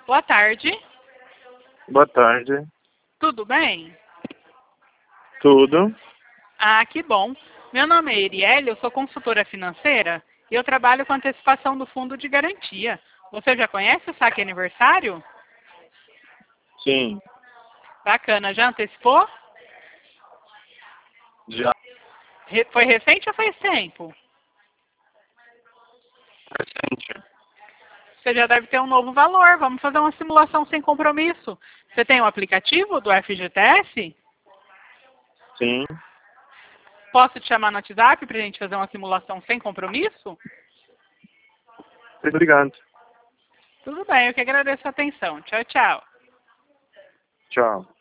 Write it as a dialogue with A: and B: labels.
A: Boa tarde.
B: Boa tarde.
A: Tudo bem?
B: Tudo?
A: Ah, que bom. Meu nome é Erielle, eu sou consultora financeira e eu trabalho com antecipação do fundo de garantia. Você já conhece o saque aniversário?
B: Sim.
A: Bacana, já antecipou?
B: Já.
A: Foi recente ou faz tempo?
B: Recente.
A: Você já deve ter um novo valor. Vamos fazer uma simulação sem compromisso. Você tem o aplicativo do FGTS?
B: Sim.
A: Posso te chamar no WhatsApp para a gente fazer uma simulação sem compromisso?
B: Obrigado.
A: Tudo bem, eu que agradeço a atenção. Tchau, tchau.
B: Tchau.